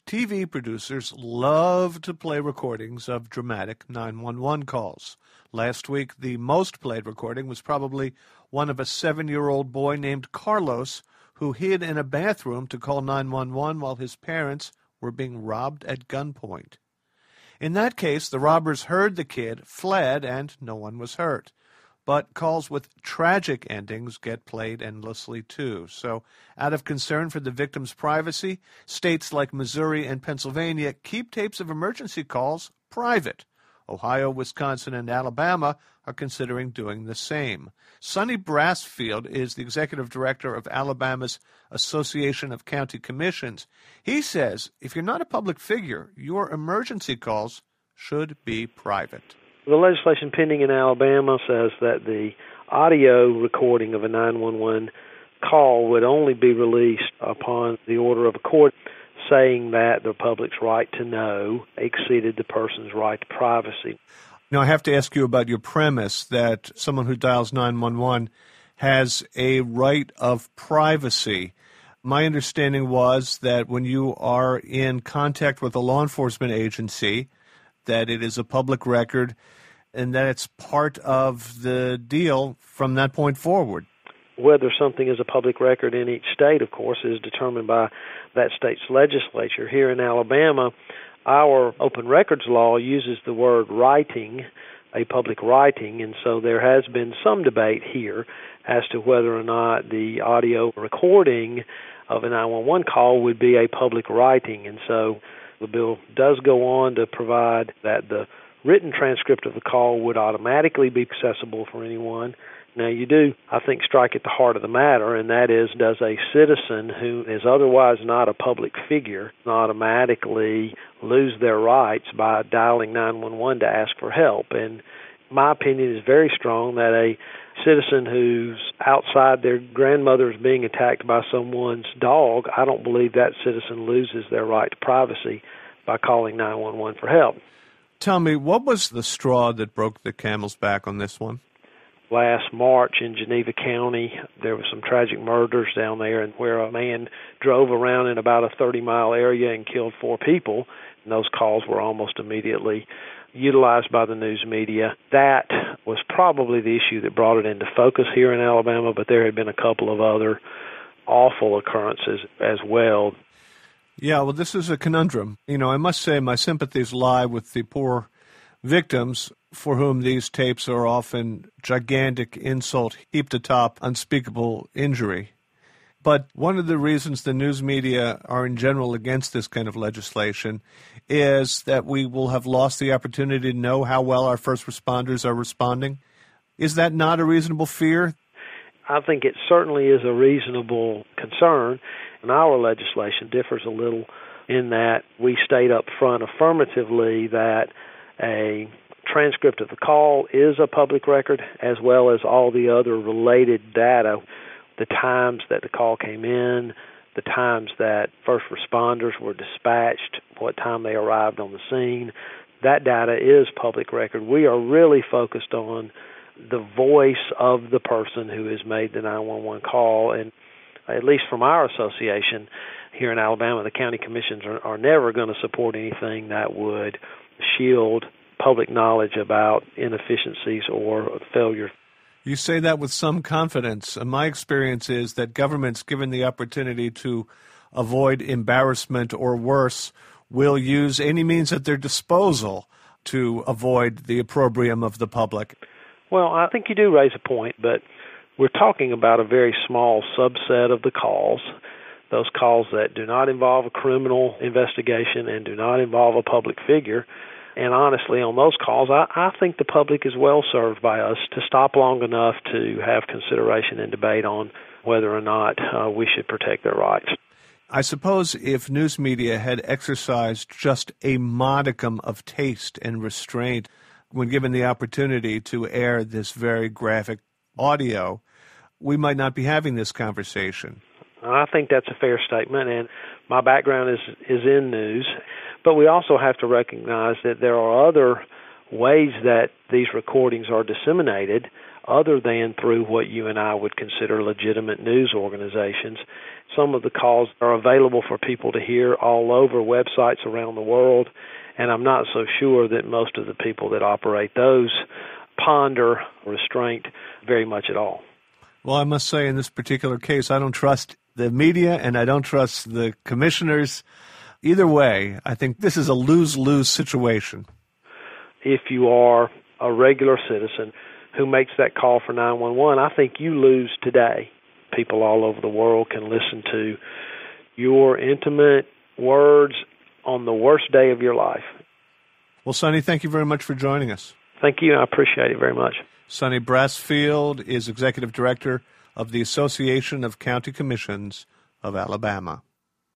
TV producers love to play recordings of dramatic 911 calls. Last week, the most played recording was probably one of a 7-year-old boy named Carlos who hid in a bathroom to call 911 while his parents were being robbed at gunpoint. In that case, the robbers heard the kid, fled, and no one was hurt. But calls with tragic endings get played endlessly, too. So, out of concern for the victim's privacy, states like Missouri and Pennsylvania keep tapes of emergency calls private. Ohio, Wisconsin, and Alabama are considering doing the same. Sonny Brassfield is the executive director of Alabama's Association of County Commissions. He says if you're not a public figure, your emergency calls should be private. The legislation pending in Alabama says that the audio recording of a 911 call would only be released upon the order of a court, saying that the public's right to know exceeded the person's right to privacy. Now, I have to ask you about your premise that someone who dials 911 has a right of privacy. My understanding was that when you are in contact with a law enforcement agency, that it is a public record and that it's part of the deal from that point forward. Whether something is a public record in each state, of course, is determined by that state's legislature. Here in Alabama, our open records law uses the word writing, a public writing, and so there has been some debate here as to whether or not the audio recording of a 911 call would be a public writing. And so the bill does go on to provide that the written transcript of the call would automatically be accessible for anyone. Now, you do, I think, strike at the heart of the matter, and that is, does a citizen who is otherwise not a public figure automatically lose their rights by dialing 911 to ask for help? And my opinion is very strong that a citizen who's outside their grandmother is being attacked by someone's dog, I don't believe that citizen loses their right to privacy by calling 911 for help. Tell me, what was the straw that broke the camel's back on this one? Last March in Geneva County, there were some tragic murders down there and where a man drove around in about a 30-mile area and killed 4 people. And those calls were almost immediately utilized by the news media. That was probably the issue that brought it into focus here in Alabama, but there had been a couple of other awful occurrences as well. Yeah, well, this is a conundrum. You know, I must say my sympathies lie with the poor victims for whom these tapes are often gigantic insult heaped atop unspeakable injury. But one of the reasons the news media are in general against this kind of legislation is that we will have lost the opportunity to know how well our first responders are responding. Is that not a reasonable fear? I think it certainly is a reasonable concern, and our legislation differs a little in that we state up front affirmatively that a transcript of the call is a public record, as well as all the other related data, the times that the call came in, the times that first responders were dispatched, what time they arrived on the scene. That data is public record. We are really focused on the voice of the person who has made the 911 call, and at least from our association here in Alabama, the county commissions are never going to support anything that would shield public knowledge about inefficiencies or failure. You say that with some confidence. My experience is that governments, given the opportunity to avoid embarrassment or worse, will use any means at their disposal to avoid the opprobrium of the public. Well, I think you do raise a point, but we're talking about a very small subset of the calls, those calls that do not involve a criminal investigation and do not involve a public figure. And honestly, on those calls, I think the public is well served by us to stop long enough to have consideration and debate on whether or not we should protect their rights. I suppose if news media had exercised just a modicum of taste and restraint when given the opportunity to air this very graphic audio, we might not be having this conversation. I think that's a fair statement, and my background is in news. But we also have to recognize that there are other ways that these recordings are disseminated other than through what you and I would consider legitimate news organizations. Some of the calls are available for people to hear all over websites around the world, and I'm not so sure that most of the people that operate those ponder restraint very much at all. Well, I must say in this particular case, I don't trust the media and I don't trust the commissioners. Either way, I think this is a lose-lose situation. If you are a regular citizen who makes that call for 911, I think you lose today. People all over the world can listen to your intimate words on the worst day of your life. Well, Sonny, thank you very much for joining us. Thank you. I appreciate it very much. Sonny Brassfield is Executive Director of the Association of County Commissions of Alabama.